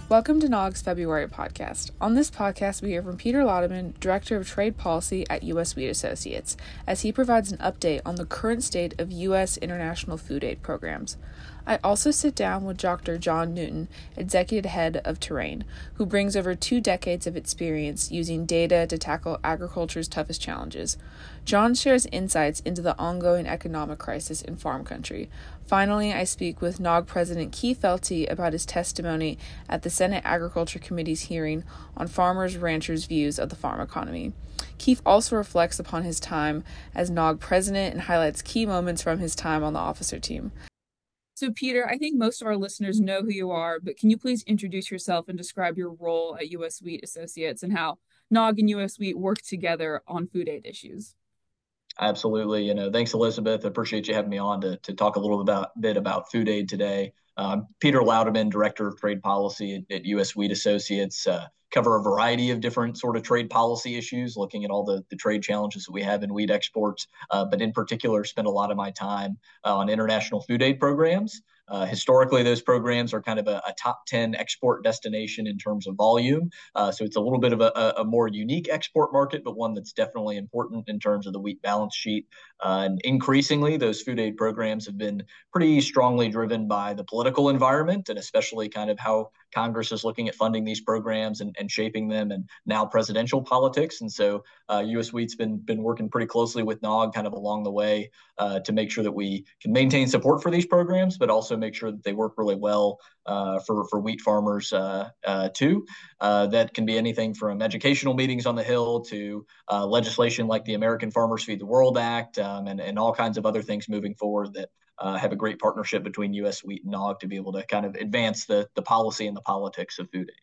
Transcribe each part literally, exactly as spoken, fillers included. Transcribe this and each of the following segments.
Welcome to N O G's February podcast. On this podcast, we hear from Peter Laudeman, Director of Trade Policy at U S Wheat Associates, as he provides an update on the current state of U S international food aid programs. I also sit down with Doctor John Newton, Executive Head of Terrain, who brings over two decades of experience using data to tackle agriculture's toughest challenges. John shares insights into the ongoing economic crisis in farm country. Finally, I speak with N O G President Keith Felty about his testimony at the Senate Agriculture Committee's hearing on farmers' ranchers' views of the farm economy. Keith also reflects upon his time as N O G president and highlights key moments from his time on the officer team. So, Peter, I think most of our listeners know who you are, but can you please introduce yourself and describe your role at U S Wheat Associates and how N O G and U S Wheat work together on food aid issues? Absolutely. You know, thanks, Elizabeth. I appreciate you having me on to, to talk a little about, bit about food aid today. Um, Peter Laudeman, Director of Trade Policy at, at U S Wheat Associates, uh, cover a variety of different sort of trade policy issues, looking at all the, the trade challenges that we have in wheat exports, uh, but in particular, spend a lot of my time uh, on international food aid programs. Uh, historically, those programs are kind of a, a top ten export destination in terms of volume. Uh, so it's a little bit of a, a more unique export market, but one that's definitely important in terms of the wheat balance sheet. Uh, and increasingly, those food aid programs have been pretty strongly driven by the political environment, and especially kind of how Congress is looking at funding these programs and, and shaping them, and now presidential politics. And so uh, U S Wheat's been been working pretty closely with N O G kind of along the way uh, to make sure that we can maintain support for these programs, but also make sure that they work really well uh, for, for wheat farmers uh, uh, too. Uh, that can be anything from educational meetings on the Hill to uh, legislation like the American Farmers Feed the World Act um, and, and all kinds of other things moving forward that uh, have a great partnership between U S Wheat and N O G to be able to kind of advance the, the policy and the politics of food aid.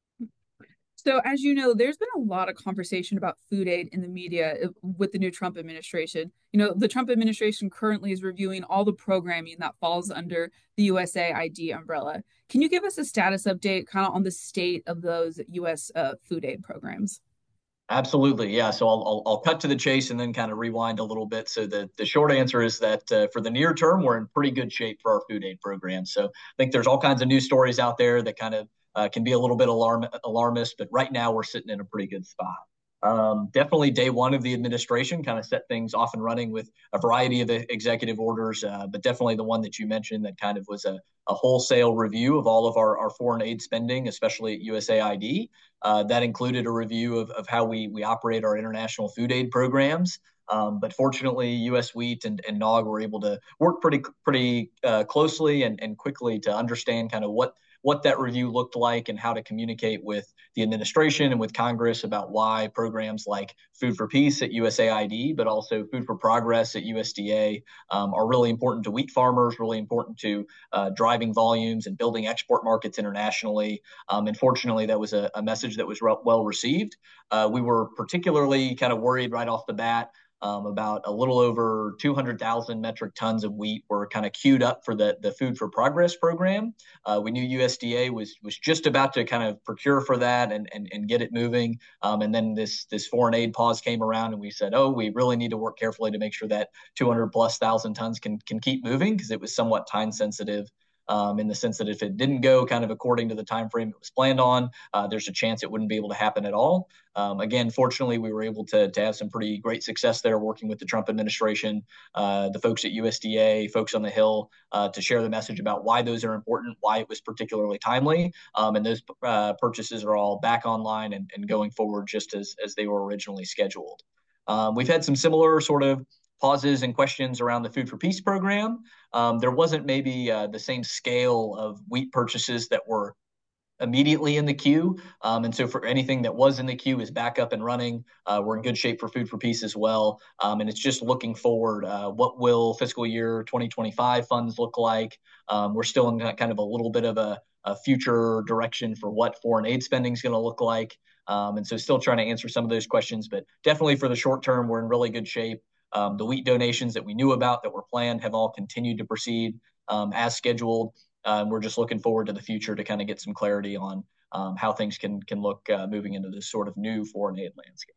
So, as you know, there's been a lot of conversation about food aid in the media uh, with the new Trump administration. You know, the Trump administration currently is reviewing all the programming that falls under the U S A I D umbrella. Can you give us a status update kind of on the state of those U S uh, food aid programs? Absolutely. Yeah. So I'll, I'll, I'll cut to the chase and then kind of rewind a little bit. So the, the short answer is that uh, for the near term, we're in pretty good shape for our food aid program. So I think there's all kinds of news stories out there that kind of uh, can be a little bit alarm, alarmist, but right now we're sitting in a pretty good spot. Um, definitely day one of the administration kind of set things off and running with a variety of executive orders, uh, but definitely the one that you mentioned that kind of was a, a wholesale review of all of our, our foreign aid spending, especially at U S A I D. Uh, that included a review of, of how we, we operate our international food aid programs. Um, but fortunately, U S Wheat and, and N O G were able to work pretty pretty uh, closely and, and quickly to understand kind of what what that review looked like and how to communicate with the administration and with Congress about why programs like Food for Peace at U S A I D, but also Food for Progress at U S D A um, are really important to wheat farmers, really important to uh, driving volumes and building export markets internationally. Um, and fortunately, that was a, a message that was re- well received. Uh, we were particularly kind of worried right off the bat Um, about a little over two hundred thousand metric tons of wheat were kind of queued up for the, the Food for Progress program. Uh, we knew U S D A was was just about to kind of procure for that and and, and get it moving. Um, and then this this foreign aid pause came around, and we said, oh, we really need to work carefully to make sure that two hundred plus thousand tons can can keep moving, because it was somewhat time sensitive. Um, in the sense that if it didn't go kind of according to the time frame it was planned on, uh, there's a chance it wouldn't be able to happen at all. Um, again, fortunately, we were able to, to have some pretty great success there working with the Trump administration, uh, the folks at U S D A, folks on the Hill, uh, to share the message about why those are important, why it was particularly timely. Um, and those uh, purchases are all back online and, and going forward just as, as they were originally scheduled. Um, we've had some similar sort of pauses and questions around the Food for Peace program. Um, there wasn't maybe uh, the same scale of wheat purchases that were immediately in the queue. Um, and so for anything that was in the queue is back up and running. Uh, we're in good shape for Food for Peace as well. Um, and it's just looking forward. Uh, what will fiscal year twenty twenty-five funds look like? Um, we're still in kind of a little bit of a, a future direction for what foreign aid spending is going to look like. Um, and so still trying to answer some of those questions, but definitely for the short term, we're in really good shape. Um, the wheat donations that we knew about that were planned have all continued to proceed um, as scheduled. Uh, and we're just looking forward to the future to kind of get some clarity on um, how things can can look uh, moving into this sort of new foreign aid landscape.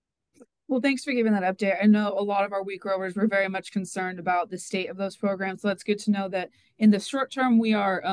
Well, thanks for giving that update. I know a lot of our wheat growers were very much concerned about the state of those programs. So it's good to know that in the short term, we are um,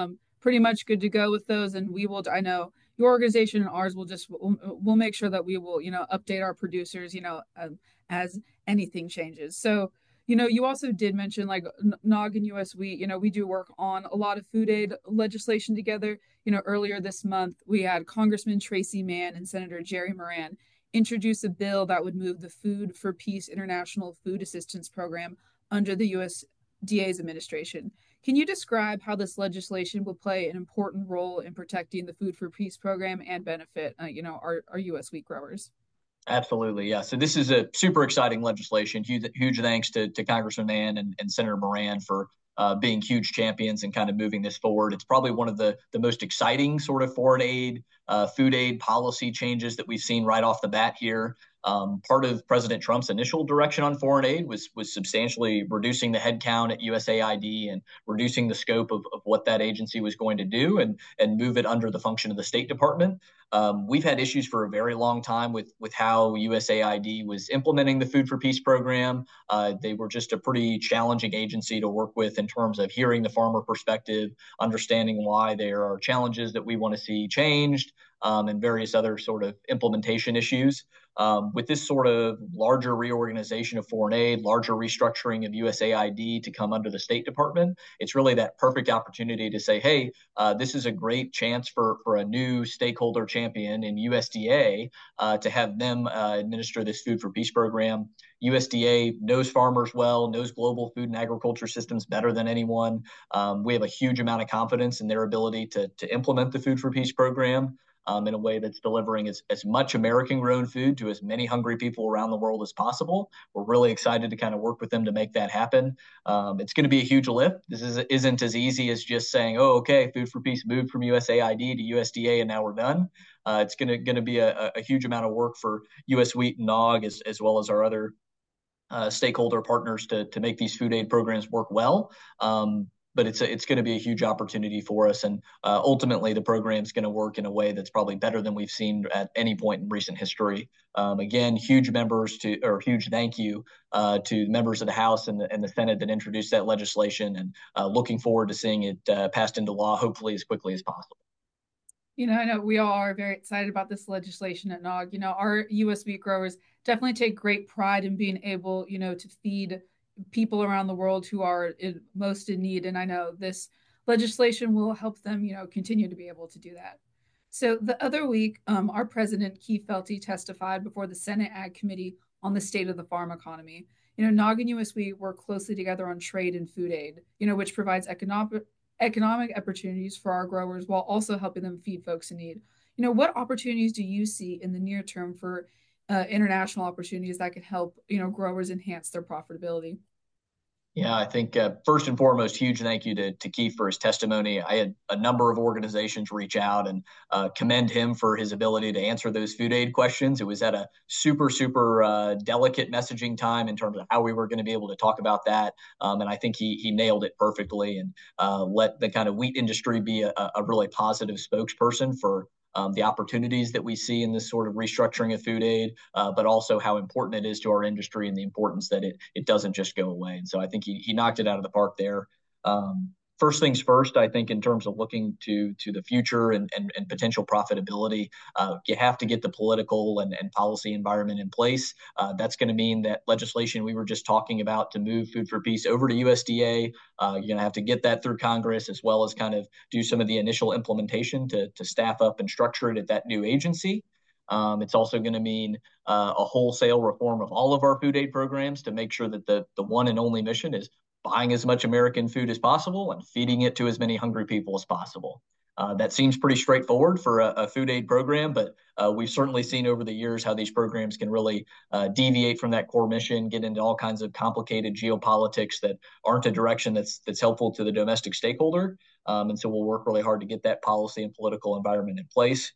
pretty much good to go with those. And we will, I know your organization and ours will just, we'll, we'll make sure that we will, you know, update our producers, you know, um, as anything changes. So, you know, you also did mention like Nog and U S Wheat, you know, we do work on a lot of food aid legislation together. You know, earlier this month, we had Congressman Tracy Mann and Senator Jerry Moran introduce a bill that would move the Food for Peace International Food Assistance Program under the U S D A's administration. Can you describe how this legislation will play an important role in protecting the Food for Peace program and benefit, uh, you know, our, our U S wheat growers? Absolutely, yeah. So this is a super exciting legislation. Huge, huge thanks to, to Congressman Mann and, and Senator Moran for uh, being huge champions and kind of moving this forward. It's probably one of the, the most exciting sort of foreign aid, uh, food aid policy changes that we've seen right off the bat here. Um, part of President Trump's initial direction on foreign aid was was substantially reducing the headcount at U S A I D and reducing the scope of, of what that agency was going to do and, and move it under the function of the State Department. Um, we've had issues for a very long time with, with how U S A I D was implementing the Food for Peace program. Uh, they were just a pretty challenging agency to work with in terms of hearing the farmer perspective, understanding why there are challenges that we want to see changed, um, and various other sort of implementation issues. Um, with this sort of larger reorganization of foreign aid, larger restructuring of U S A I D to come under the State Department, it's really that perfect opportunity to say, hey, uh, this is a great chance for, for a new stakeholder champion in U S D A uh, to have them uh, administer this Food for Peace program. U S D A knows farmers well, knows global food and agriculture systems better than anyone. Um, we have a huge amount of confidence in their ability to, to implement the Food for Peace program. Um, in a way that's delivering as, as much American-grown food to as many hungry people around the world as possible. We're really excited to kind of work with them to make that happen. Um, it's going to be a huge lift. This is, isn't as easy as just saying, oh, okay, Food for Peace moved from U S A I D to U S D A and now we're done. Uh, it's going to going to be a, a huge amount of work for U S Wheat and Nog as, as well as our other uh, stakeholder partners to, to make these food aid programs work well. Um, but it's a, it's going to be a huge opportunity for us. And uh, ultimately, the program is going to work in a way that's probably better than we've seen at any point in recent history. Um, again, huge members to or huge thank you uh, to members of the House and the, and the Senate that introduced that legislation, and uh, looking forward to seeing it uh, passed into law, hopefully as quickly as possible. You know, I know we all are very excited about this legislation at Nog. You know, our U S wheat growers definitely take great pride in being able, you know, to feed people around the world who are in, most in need. And I know this legislation will help them, you know, continue to be able to do that. So the other week, um, our president, Keith Felty, testified before the Senate Ag Committee on the state of the farm economy. You know, Nog and U S Wheat work closely together on trade and food aid, you know, which provides economic economic opportunities for our growers while also helping them feed folks in need. You know, what opportunities do you see in the near term for uh, international opportunities that can help, you know, growers enhance their profitability? Yeah, I think uh, first and foremost, huge thank you to, to Keith for his testimony. I had a number of organizations reach out and uh, commend him for his ability to answer those food aid questions. It was at a super, super uh, delicate messaging time in terms of how we were going to be able to talk about that. Um, and I think he he nailed it perfectly and uh, let the kind of wheat industry be a, a really positive spokesperson for Um, the opportunities that we see in this sort of restructuring of food aid, uh, but also how important it is to our industry and the importance that it it doesn't just go away. And so I think he he knocked it out of the park there. Um, First things first, I think in terms of looking to to the future and, and, and potential profitability, uh, you have to get the political and, and policy environment in place. Uh, that's going to mean that legislation we were just talking about to move Food for Peace over to U S D A, uh, you're going to have to get that through Congress as well as kind of do some of the initial implementation to, to staff up and structure it at that new agency. Um, it's also going to mean uh, a wholesale reform of all of our food aid programs to make sure that the, the one and only mission is buying as much American food as possible and feeding it to as many hungry people as possible. Uh, that seems pretty straightforward for a, a food aid program, but uh, we've certainly seen over the years how these programs can really uh, deviate from that core mission, get into all kinds of complicated geopolitics that aren't a direction that's that's helpful to the domestic stakeholder. Um, and so we'll work really hard to get that policy and political environment in place.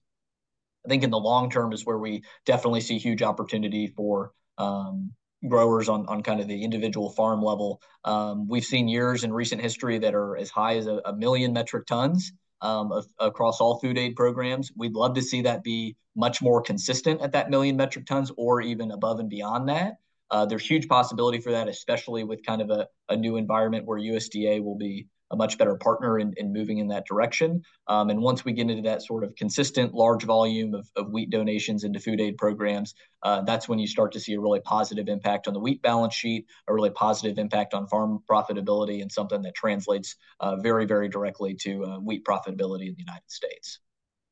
I think in the long term is where we definitely see huge opportunity for um, growers on, on kind of the individual farm level. Um, we've seen years in recent history that are as high as a, a million metric tons um, of, across all food aid programs. We'd love to see that be much more consistent at that million metric tons or even above and beyond that. Uh, there's huge possibility for that, especially with kind of a, a new environment where U S D A will be a much better partner in, in moving in that direction. Um, and once we get into that sort of consistent large volume of, of wheat donations into food aid programs, uh, that's when you start to see a really positive impact on the wheat balance sheet, a really positive impact on farm profitability, and something that translates uh, very, very directly to uh, wheat profitability in the United States.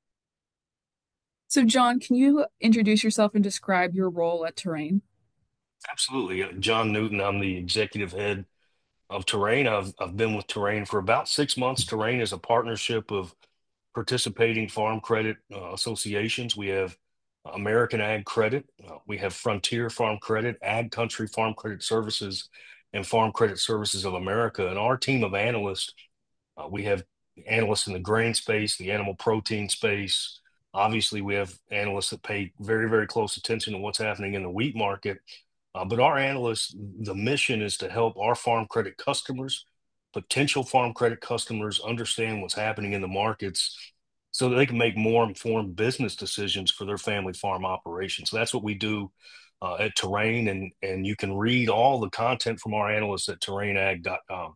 So, John, can you introduce yourself and describe your role at Terrain? Absolutely. Uh, John Newton, I'm the executive head of Terrain. I've, I've been with Terrain for about six months. Terrain is a partnership of participating farm credit uh, associations. We have American Ag Credit, uh, we have Frontier Farm Credit, Ag Country Farm Credit Services, and Farm Credit Services of America. And our team of analysts, uh, we have analysts in the grain space, the animal protein space. Obviously, we have analysts that pay very, very close attention to what's happening in the wheat market. Uh, but our analysts, the mission is to help our farm credit customers, potential farm credit customers, understand what's happening in the markets so that they can make more informed business decisions for their family farm operations. So that's what we do uh, at Terrain, and, and you can read all the content from our analysts at terrain ag dot com.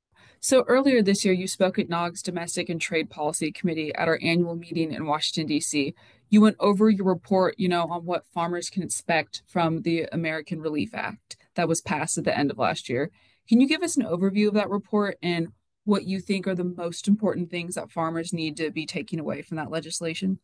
So earlier this year, you spoke at N O G's Domestic and Trade Policy Committee at our annual meeting in Washington, D C. You went over your report, you know, on what farmers can expect from the American Relief Act that was passed at the end of last year. Can you give us an overview of that report and what you think are the most important things that farmers need to be taking away from that legislation?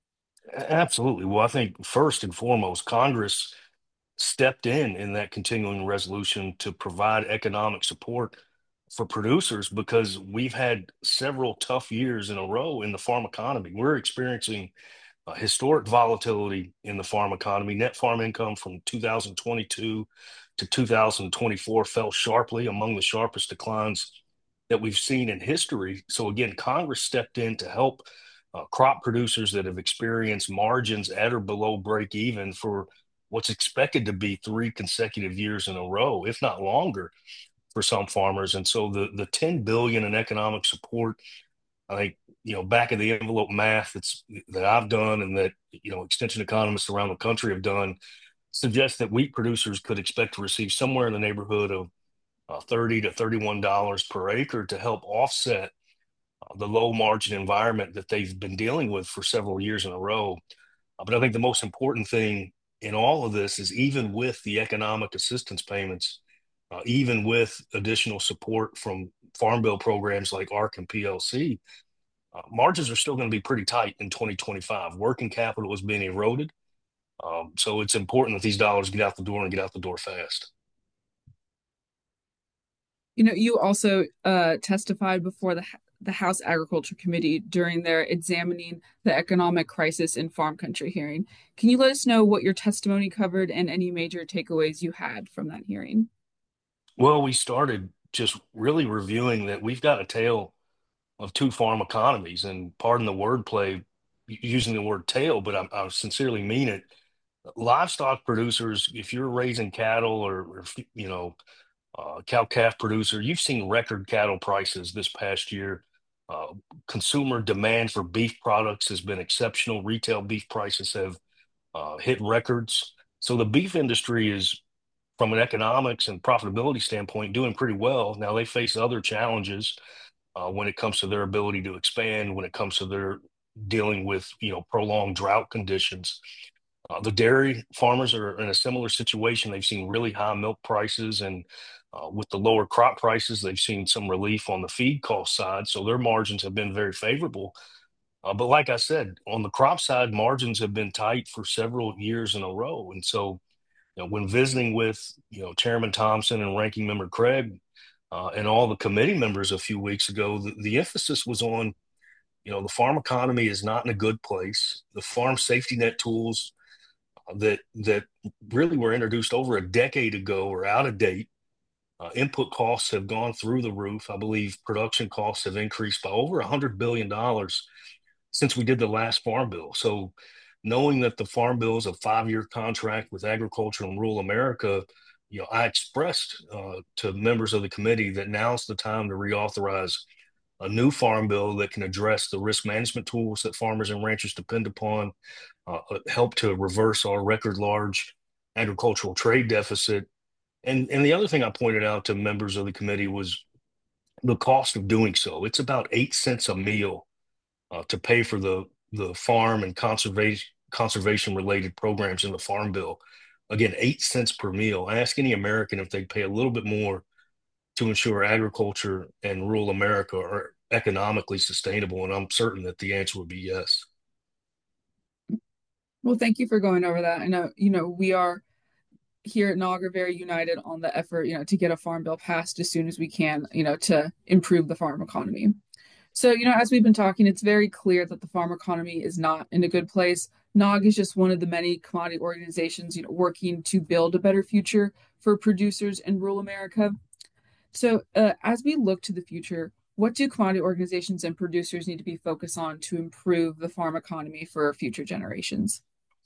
Absolutely. Well, I think first and foremost, Congress stepped in in that continuing resolution to provide economic support for producers because we've had several tough years in a row in the farm economy. We're experiencing uh, historic volatility in the farm economy. Net farm income from two thousand twenty-two to two thousand twenty-four fell sharply, among the sharpest declines that we've seen in history. So again, Congress stepped in to help uh, crop producers that have experienced margins at or below break even for what's expected to be three consecutive years in a row, if not longer, for some farmers. And so the the ten billion in economic support, I think, you know, back of the envelope math that's that I've done and that, you know, extension economists around the country have done suggests that wheat producers could expect to receive somewhere in the neighborhood of uh, thirty to thirty-one dollars per acre to help offset uh, the low margin environment that they've been dealing with for several years in a row. Uh, but I think the most important thing in all of this is even with the economic assistance payments, uh, even with additional support from farm bill programs like A R C and P L C, uh, margins are still going to be pretty tight in twenty twenty-five. Working capital is being eroded. Um, so it's important that these dollars get out the door and get out the door fast. You know, you also uh, testified before the the House Agriculture Committee during their examining the economic crisis in farm country hearing. Can you let us know what your testimony covered and any major takeaways you had from that hearing? Well, we started just really reviewing that we've got a tale of two farm economies, and pardon the wordplay using the word tail, but I, I sincerely mean it. Livestock producers, if you're raising cattle or, or you know, uh, cow calf producer, you've seen record cattle prices this past year. Uh, Consumer demand for beef products has been exceptional. Retail beef prices have uh, hit records. So the beef industry is, from an economics and profitability standpoint, doing pretty well. Now they face other challenges uh, when it comes to their ability to expand, when it comes to their dealing with, you know, prolonged drought conditions. Uh, the dairy farmers are in a similar situation. They've seen really high milk prices, and uh, with the lower crop prices, they've seen some relief on the feed cost side. So their margins have been very favorable. Uh, but like I said, on the crop side, margins have been tight for several years in a row. And so, you know, when visiting with, you know, Chairman Thompson and Ranking Member Craig uh, and all the committee members a few weeks ago, the, the emphasis was on, you know, the farm economy is not in a good place. The farm safety net tools that that really were introduced over a decade ago are out of date. Uh, input costs have gone through the roof. I believe production costs have increased by over one hundred billion dollars since we did the last farm bill. So knowing that the farm bill is a five-year contract with agriculture and rural America, you know, I expressed uh, to members of the committee that now's the time to reauthorize a new farm bill that can address the risk management tools that farmers and ranchers depend upon, uh, help to reverse our record large agricultural trade deficit. And, and the other thing I pointed out to members of the committee was the cost of doing so. It's about eight cents a meal uh, to pay for the the farm and conservation conservation related programs in the Farm Bill. Again, eight cents per meal. Ask any American if they'd pay a little bit more to ensure agriculture and rural America are economically sustainable, and I'm certain that the answer would be yes. Well, thank you for going over that. I know, you know, we are here at N O G are very united on the effort, you know, to get a farm bill passed as soon as we can, you know, to improve the farm economy. So, you know, as we've been talking, it's very clear that the farm economy is not in a good place. N O G is just one of the many commodity organizations, you know, working to build a better future for producers in rural America. So, uh, as we look to the future, what do commodity organizations and producers need to be focused on to improve the farm economy for future generations?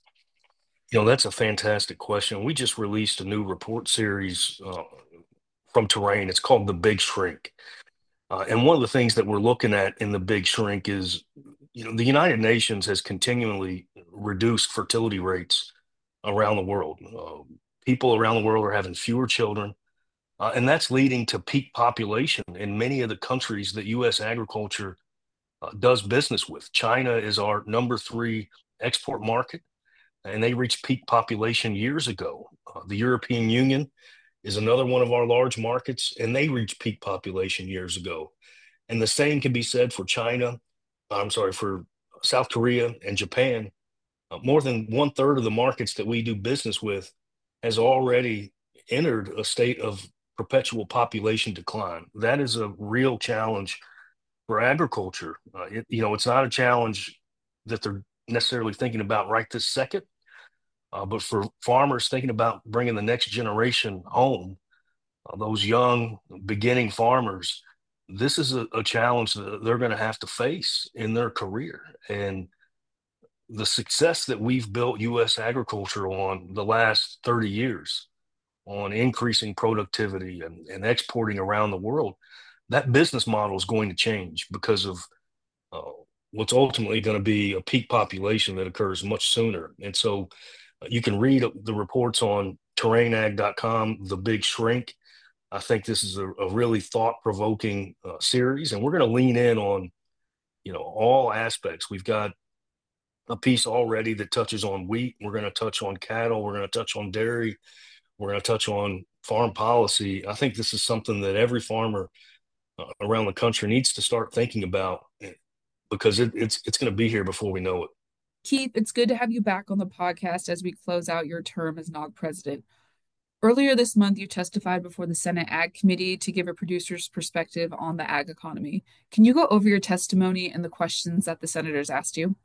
You know, that's a fantastic question. We just released a new report series uh, from Terrain. It's called The Big Shrink. Uh, and one of the things that we're looking at in The Big Shrink is, you know, the United Nations has continually reduced fertility rates around the world. Uh, people around the world are having fewer children, uh, and that's leading to peak population in many of the countries that U S agriculture uh, does business with. China is our number three export market, and they reached peak population years ago. Uh, the European Union is another one of our large markets, and they reached peak population years ago. And the same can be said for China, I'm sorry, for South Korea and Japan. Uh, more than one third of the markets that we do business with has already entered a state of perpetual population decline. That is a real challenge for agriculture. Uh, it, you know, it's not a challenge that they're necessarily thinking about right this second, uh, but for farmers thinking about bringing the next generation home, uh, those young beginning farmers, this is a, a challenge that they're going to have to face in their career. And the success that we've built U S agriculture on the last thirty years, on increasing productivity and, and exporting around the world, that business model is going to change because of uh, what's ultimately going to be a peak population that occurs much sooner. And so uh, you can read the reports on terrain ag dot com, The Big Shrink. I think this is a, a really thought-provoking uh, series, and we're going to lean in on, you know, all aspects. We've got a piece already that touches on wheat. We're going to touch on cattle. We're going to touch on dairy. We're going to touch on farm policy. I think this is something that every farmer uh, around the country needs to start thinking about eh, because it, it's it's going to be here before we know it. Keith, it's good to have you back on the podcast as we close out your term as N O G president. Earlier this month, you testified before the Senate Ag Committee to give a producer's perspective on the ag economy. Can you go over your testimony and the questions that the senators asked you?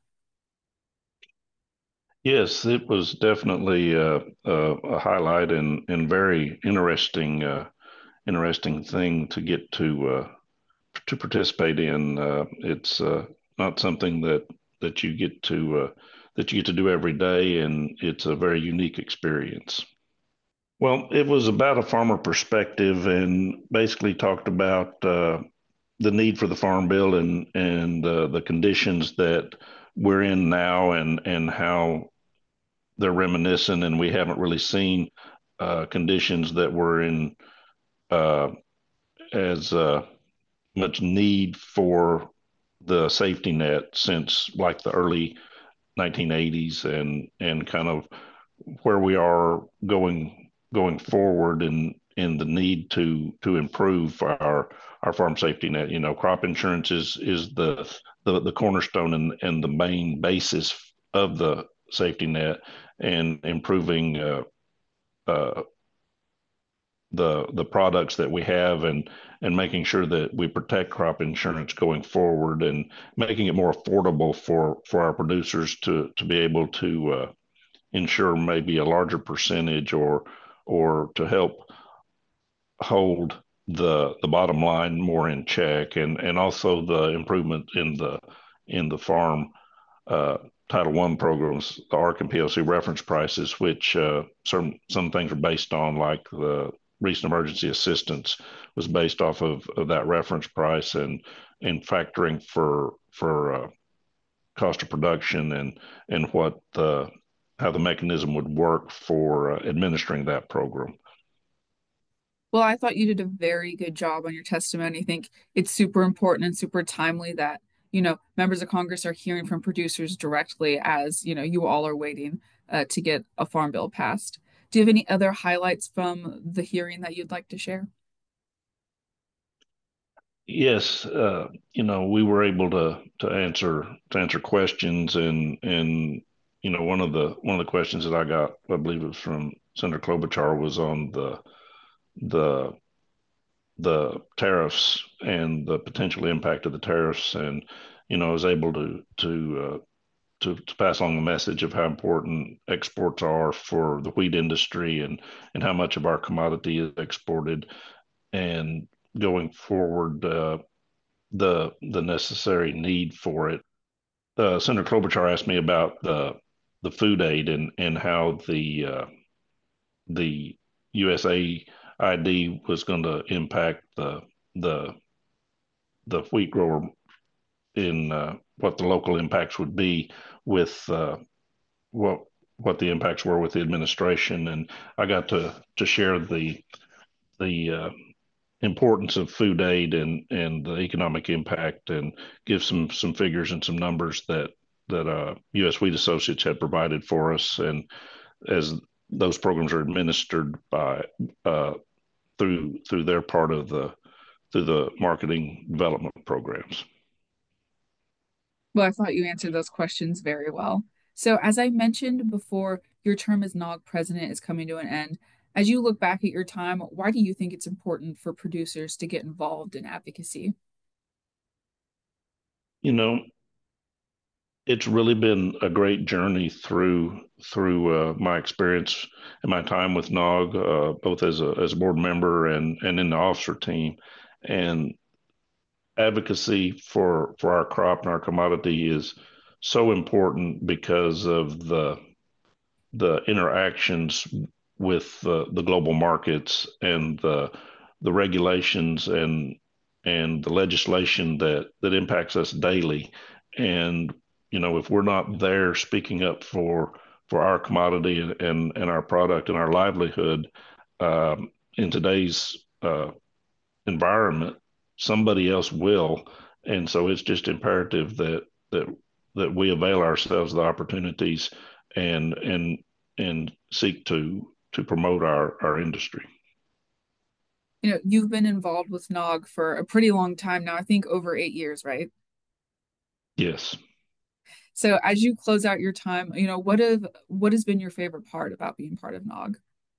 Yes, it was definitely uh, uh, a highlight and, and very interesting uh, interesting thing to get to uh, to participate in. Uh, it's uh, not something that that you get to uh, that you get to do every day, and it's a very unique experience. Well, it was about a farmer perspective, and basically talked about uh, the need for the farm bill and and uh, the conditions that we're in now, and and how they're reminiscent, and we haven't really seen uh, conditions that were in uh, as uh, much need for the safety net since like the early nineteen eighties, and and kind of where we are going going forward in in the need to to improve our our farm safety net. You know, crop insurance is is the the, the cornerstone and, and the main basis of the safety net, and improving uh, uh, the the products that we have, and and making sure that we protect crop insurance going forward, and making it more affordable for for our producers to to be able to uh, insure maybe a larger percentage, or or to help hold the the bottom line more in check, and and also the improvement in the in the farm uh, Title One programs, the A R C and P O C reference prices, which uh, some some things are based on, like the recent emergency assistance was based off of, of that reference price, and and factoring for for uh, cost of production, and and what the how the mechanism would work for uh, administering that program. Well, I thought you did a very good job on your testimony. I think it's super important and super timely that, you know, members of Congress are hearing from producers directly as, you know, you all are waiting uh, to get a farm bill passed. Do you have any other highlights from the hearing that you'd like to share? Yes, uh, you know, we were able to to answer to answer questions and and you know one of the one of the questions that I got, I believe it was from Senator Klobuchar, was on the the the tariffs and the potential impact of the tariffs, and you know, I was able to to uh, to, to pass along the message of how important exports are for the wheat industry and and how much of our commodity is exported, and going forward, uh, the the necessary need for it. Uh, Senator Klobuchar asked me about the the food aid and and how the uh, the U S A I D was going to impact the the the wheat grower in uh, what the local impacts would be with uh, what what the impacts were with the administration, and I got to to share the the uh, importance of food aid and and the economic impact, and give some some figures and some numbers that that uh, U S Wheat Associates had provided for us, and as those programs are administered by uh, through through their part of the through the marketing development programs. Well, I thought you answered those questions very well. So, as I mentioned before, your term as N O G president is coming to an end. As you look back at your time, why do you think it's important for producers to get involved in advocacy? You know, it's really been a great journey through through uh, my experience and my time with N O G, uh, both as a as a board member and and in the officer team, and advocacy for for our crop and our commodity is so important because of the the interactions with the, the global markets and the the regulations and and the legislation that that impacts us daily. And you know, if we're not there speaking up for for our commodity and and, and our product and our livelihood um, in today's uh, environment, somebody else will. And so it's just imperative that that that we avail ourselves of the opportunities and and and seek to to promote our our industry. You know, you've been involved with N O G for a pretty long time now, I think over eight years, right? Yes. So as you close out your time, you know, what have what has been your favorite part about being part of N O G?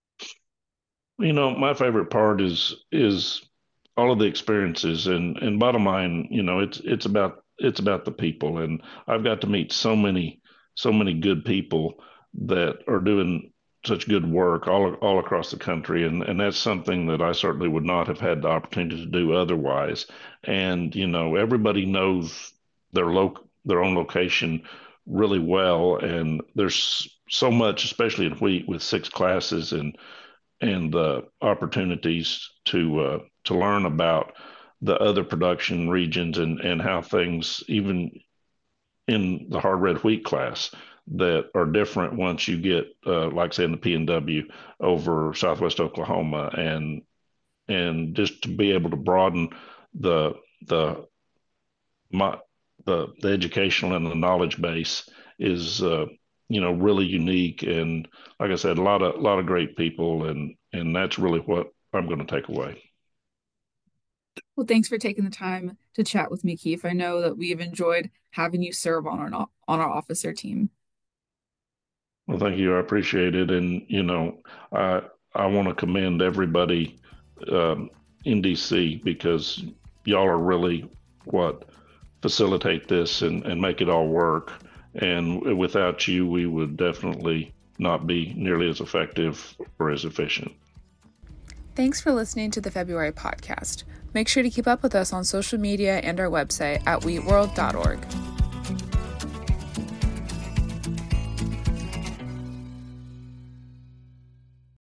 You know, my favorite part is is all of the experiences, and and bottom line, you know, it's it's about it's about the people, and I've got to meet so many so many good people that are doing such good work all all across the country, and and that's something that I certainly would not have had the opportunity to do otherwise. And you know, everybody knows their loc their own location really well, and there's so much, especially in wheat, with six classes and and the opportunities to uh, to learn about the other production regions and and how things, even in the hard red wheat class, that are different once you get uh, like say in the P N W over Southwest Oklahoma, and and just to be able to broaden the the my the the educational and the knowledge base is uh, you know, really unique. And like I said, a lot of a lot of great people, and and that's really what I'm going to take away. Well, thanks for taking the time to chat with me, Keith. I know that we've enjoyed having you serve on our on our officer team. Well, thank you. I appreciate it. And you know, I I want to commend everybody um, in D C, because y'all are really what facilitate this and, and make it all work. And without you, we would definitely not be nearly as effective or as efficient. Thanks for listening to the February podcast. Make sure to keep up with us on social media and our website at wheat world dot org.